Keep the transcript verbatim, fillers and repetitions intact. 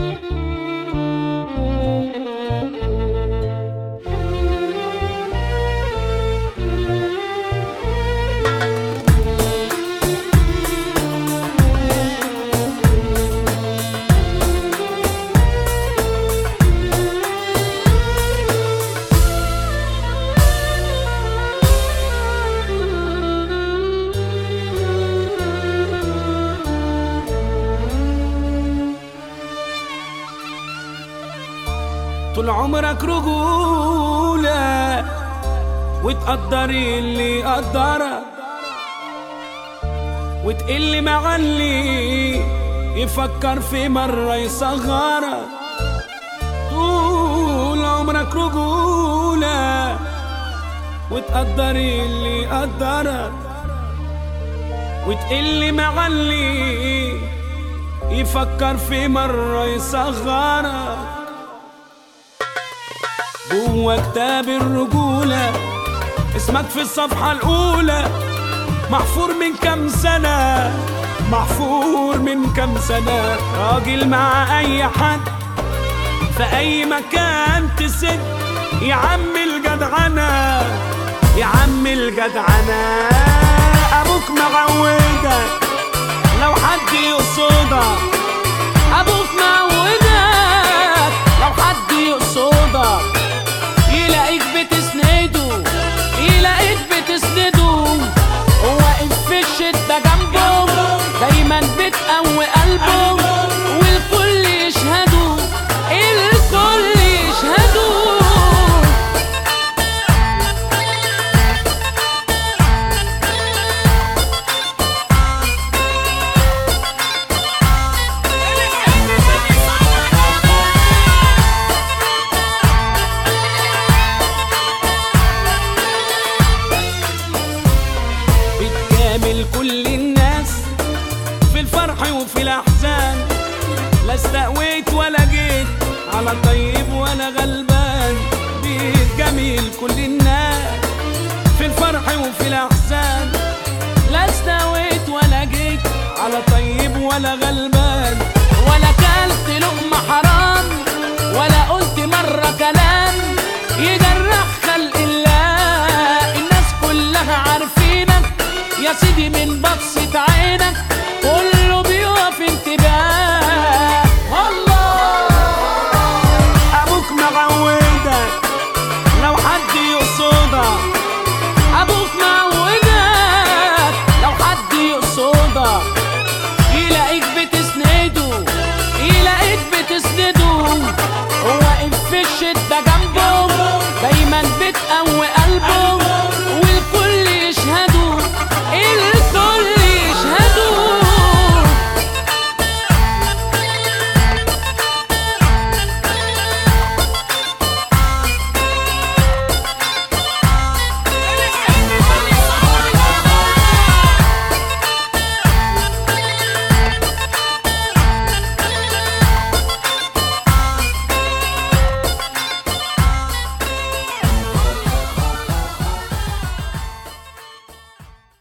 طول عمرك رجولة وتقدري اللي يقدرك، وتقل مع اللي يفكر في مرة يصغرك. طول عمرك رجولة وتقدري اللي يقدرك، وتقل مع اللي يفكر في مرة يصغرك. جوا كتاب الرجولة اسمك في الصفحة الأولى، محفور من كام سنة، محفور من كام سنة. راجل مع أي حد في أي مكان تسد، يا عم الجدعنة، يا عم الجدعنة. أبوك معودك لو حد يقصدك، أبوك معودك لو حد يقصدك، يلاقيك بتسنده، يلاقيك بتسنده، واقف في الشدة جنبه، دايما بتقوي قلبه، والكل يشهدوا، الكل يشهدوا. كل الناس في الفرح وفي الأحزان، لا استقويت ولا جيت على طيب ولا غلبان. بيت جميل كل الناس في الفرح وفي الأحزان، لا استويت ولا جيت على طيب ولا غلبان. ولا كلت لقمة حرام ولا قلت مرة كلام يجرح خلق الله. الناس كلها عارفينك يا سيدي من بصة عينك،